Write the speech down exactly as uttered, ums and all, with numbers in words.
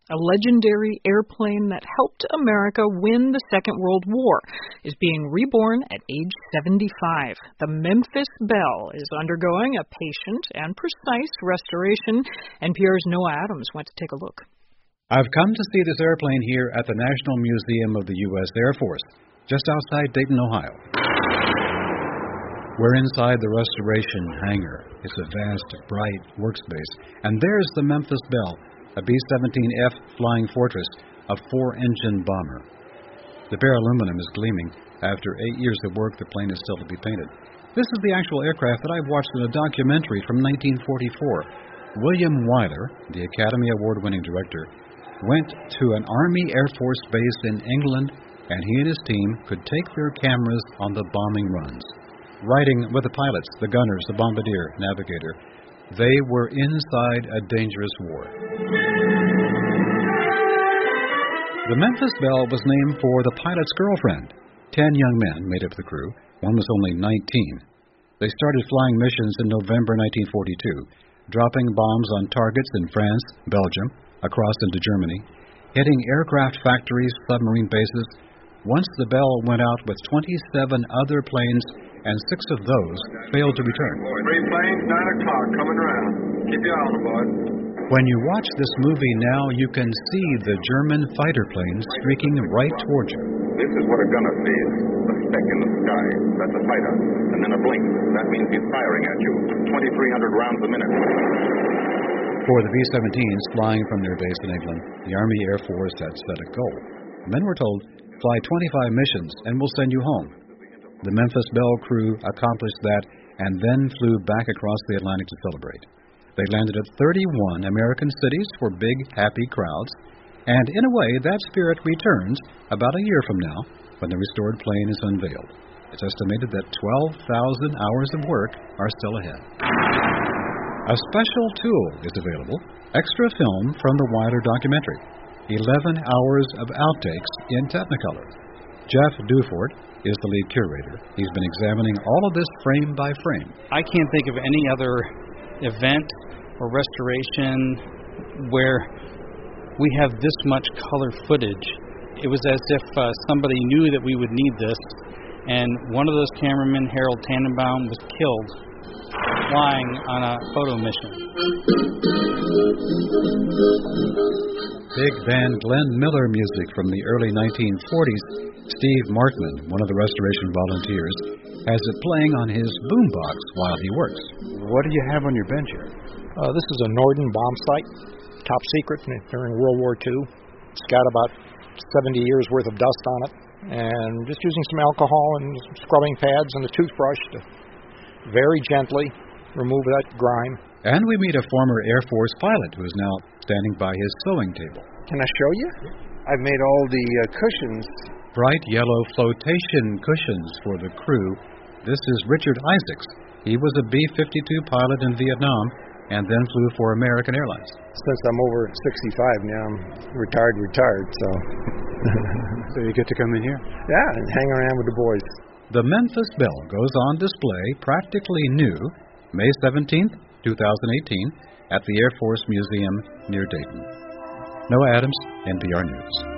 A legendary airplane that helped America win the Second World War is being reborn at age seventy-five. The Memphis Belle is undergoing a patient and precise restoration. N P R's Noah Adams went to take a look. I've come to see this airplane here at the National Museum of the U S Air Force, just outside Dayton, Ohio. We're inside the restoration hangar. It's a vast, bright workspace. And there's the Memphis Belle, a B seventeen F Flying Fortress, a four-engine bomber. The bare aluminum is gleaming. After eight years of work, the plane is still to be painted. This is the actual aircraft that I've watched in a documentary from nineteen forty-four. William Wyler, the Academy Award-winning director, went to an Army Air Force base in England, and he and his team could take their cameras on the bombing runs. Riding with the pilots, the gunners, the bombardier, navigator, they were inside a dangerous war. The Memphis Belle was named for the pilot's girlfriend. Ten young men made up the crew. One was only nineteen. They started flying missions in November nineteen forty-two, dropping bombs on targets in France, Belgium, across into Germany, hitting aircraft factories, submarine bases. Once the Belle went out with twenty-seven other planes, and six of those failed to return. Three planes, nine o'clock, coming around. Keep your eye on the board. When you watch this movie now, you can see the German fighter planes streaking right towards you. This is what a gunner sees, a speck in the sky. That's a fighter. And then a blink. That means he's firing at you. twenty-three hundred rounds a minute. For the B seventeens flying from their base in England, the Army Air Force had set a goal. The men were told, fly twenty-five missions and we'll send you home. The Memphis Belle crew accomplished that and then flew back across the Atlantic to celebrate. They landed at thirty-one American cities for big, happy crowds, and in a way, that spirit returns about a year from now when the restored plane is unveiled. It's estimated that twelve thousand hours of work are still ahead. A special tool is available, extra film from the Wyler documentary, eleven hours of outtakes in Technicolor. Jeff Dufort is the lead curator. He's been examining all of this frame by frame. I can't think of any other event or restoration where we have this much color footage. It was as if uh, somebody knew that we would need this, and one of those cameramen, Harold Tannenbaum, was killed flying on a photo mission. Big band Glenn Miller music from the early nineteen forties. Steve Markman, one of the restoration volunteers, has it playing on his boombox while he works. What do you have on your bench here? Uh, this is a Norden bomb site, top secret during World War Two. It's got about seventy years worth of dust on it, and just using some alcohol and scrubbing pads and a toothbrush to very gently remove that grime. And we meet a former Air Force pilot who is now standing by his sewing table. Can I show you? I've made all the uh, cushions. Bright yellow flotation cushions for the crew. This is Richard Isaacs. He was a B fifty-two pilot in Vietnam and then flew for American Airlines. Since I'm over sixty-five now, I'm retired, retired, so... So you get to come in here? Yeah, and hang around with the boys. The Memphis Belle goes on display, practically new, May seventeenth, twenty eighteen, at the Air Force Museum near Dayton. Noah Adams, N P R News.